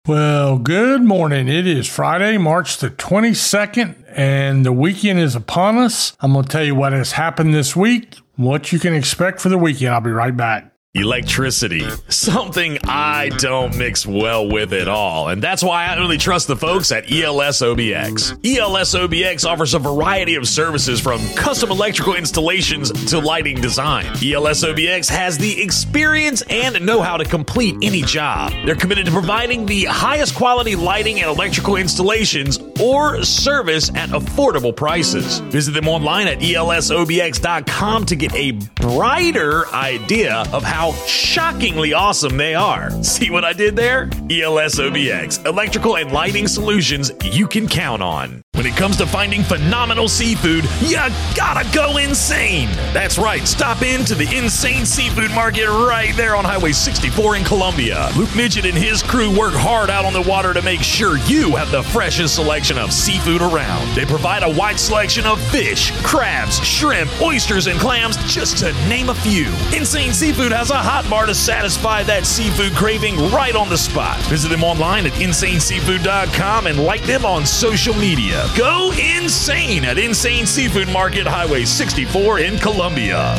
Well, good morning. It is Friday, March the 22nd, and the weekend is upon us. I'm going to tell you what has happened this week, what you can expect for the weekend. I'll be right back. Electricity, something I don't mix well with at all, and that's why I only trust the folks at ELS OBX. ELS OBX offers a variety of services from custom electrical installations to lighting design. ELS OBX has the experience and know-how to complete any job. They're committed to providing the highest quality lighting and electrical installations or service at affordable prices. Visit them online at elsobx.com to get a brighter idea of how shockingly awesome they are. See what I did there? ELS OBX, electrical and lighting solutions you can count on. When it comes to finding phenomenal seafood, you gotta go insane. That's right, stop into the Insane Seafood Market right there on Highway 64 in Columbia. Luke Midget and his crew work hard out on the water to make sure you have the freshest selection of seafood around. They provide a wide selection of fish, crabs, shrimp, oysters, and clams, just to name a few. Insane Seafood has a hot bar to satisfy that seafood craving right on the spot. Visit them online at insaneseafood.com and like them on social media. Go insane at Insane Seafood Market, Highway 64 in Columbia.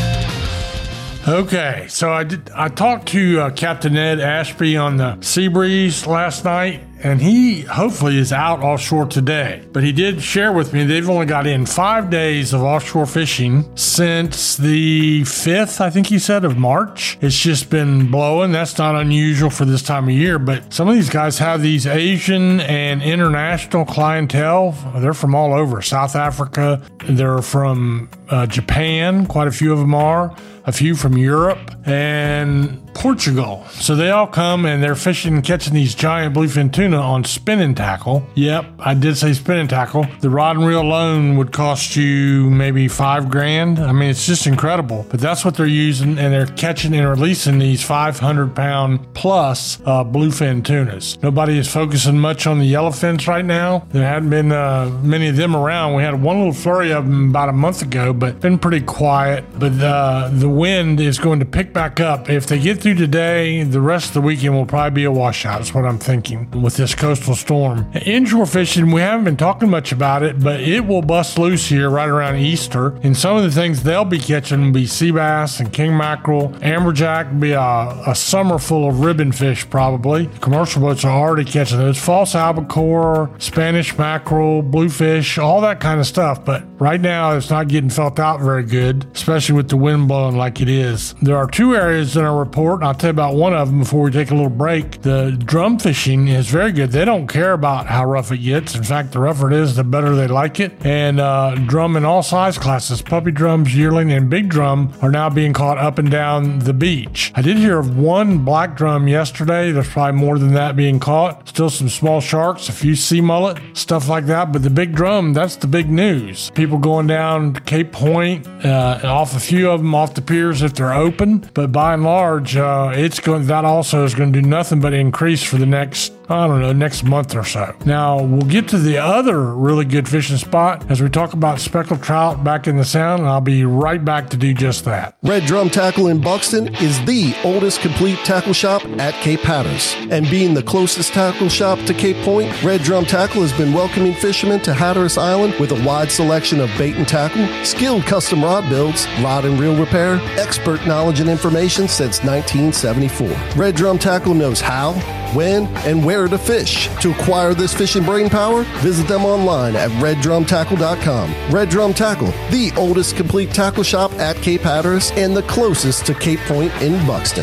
Okay, so I talked to Captain Ed Ashby on the Seabreeze last night, and he hopefully is out offshore today. But he did share with me they've only got in 5 days of offshore fishing since the 5th, I think he said, of March. It's just been blowing. That's not unusual for this time of year, but some of these guys have these Asian and international clientele. They're from all over. South Africa, they're from Japan, quite a few of them are. A few from Europe and Portugal. So they all come and they're fishing and catching these giant bluefin tuna on spinning tackle. Yep, I did say spinning tackle. The rod and reel alone would cost you maybe $5,000. I mean, it's just incredible. But that's what they're using, and they're catching and releasing these 500-pound plus bluefin tunas. Nobody is focusing much on the yellowfins right now. There hadn't been many of them around. We had one little flurry of them about a month ago, but been pretty quiet. But the wind is going to pick back up. If they get through today, the rest of the weekend will probably be a washout. That's what I'm thinking with this coastal storm. Inshore fishing, we haven't been talking much about it, but it will bust loose here right around Easter. And some of the things they'll be catching will be sea bass and king mackerel. Amberjack will be a summer full of ribbon fish probably. Commercial boats are already catching those. False albacore, Spanish mackerel, bluefish, all that kind of stuff. But right now it's not getting felt out very good, especially with the wind blowing like it is. There are two areas in our report, and I'll tell you about one of them before we take a little break. The drum fishing is very good. They don't care about how rough it gets. In fact, the rougher it is, the better they like it. And drum in all size classes, puppy drums, yearling, and big drum are now being caught up and down the beach. I did hear of one black drum yesterday. There's probably more than that being caught. Still some small sharks, a few sea mullet, stuff like that. But the big drum, that's the big news. People going down to Cape Point, off a few of them off the piers if they're open. But by and large, that also is going to do nothing but increase for the next month or so. Now, we'll get to the other really good fishing spot as we talk about speckled trout back in the Sound, and I'll be right back to do just that. Red Drum Tackle in Buxton is the oldest complete tackle shop at Cape Hatteras. And being the closest tackle shop to Cape Point, Red Drum Tackle has been welcoming fishermen to Hatteras Island with a wide selection of bait and tackle, skilled custom rod builds, rod and reel repair, expert knowledge and information since 1974. Red Drum Tackle knows how, when, and where to fish. To acquire this fishing brain power, visit them online at reddrumtackle.com. Red Drum Tackle, the oldest complete tackle shop at Cape Hatteras and the closest to Cape Point in Buxton.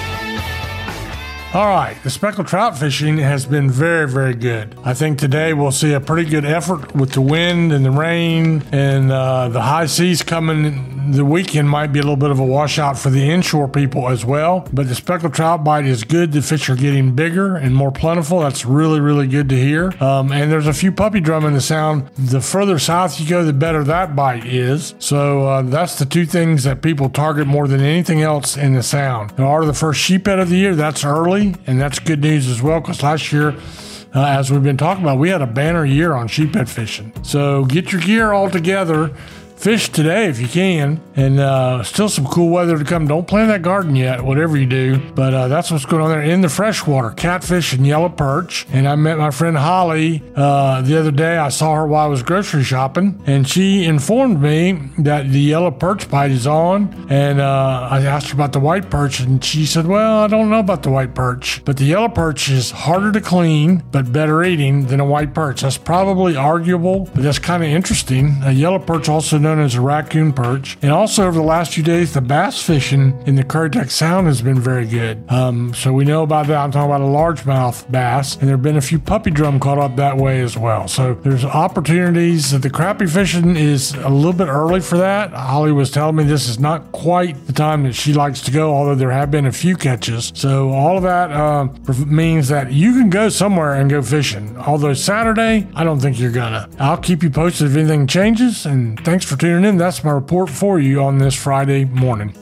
All right, the speckled trout fishing has been very, very good. I think today we'll see a pretty good effort with the wind and the rain and the high seas coming. The weekend might be a little bit of a washout for the inshore people as well, but the speckled trout bite is good. The fish are getting bigger and more plentiful. That's really, really good to hear. And there's a few puppy drum in the Sound. The further south you go, the better that bite is. So that's the two things that people target more than anything else in the Sound. Now, are the first sheephead of the year? That's early, and that's good news as well, because last year, as we've been talking about, we had a banner year on sheephead fishing. So get your gear all together. fish today if you can. And still some cool weather to come. Don't plant that garden yet, whatever you do. But that's what's going on there in the freshwater. Catfish and yellow perch. And I met my friend Holly the other day. I saw her while I was grocery shopping. And she informed me that the yellow perch bite is on. And I asked her about the white perch. And she said, well, I don't know about the white perch. But the yellow perch is harder to clean, but better eating than a white perch. That's probably arguable, but that's kind of interesting. A yellow perch, also known as a raccoon perch. And also over the last few days, the bass fishing in the Currituck Sound has been very good. So we know about that. I'm talking about a largemouth bass, and there have been a few puppy drum caught up that way as well. So there's opportunities. The crappie fishing is a little bit early for that. Holly was telling me this is not quite the time that she likes to go, although there have been a few catches. So all of that means that you can go somewhere and go fishing. Although Saturday, I don't think you're gonna. I'll keep you posted if anything changes, and thanks for tuning in. That's my report for you on this Friday morning.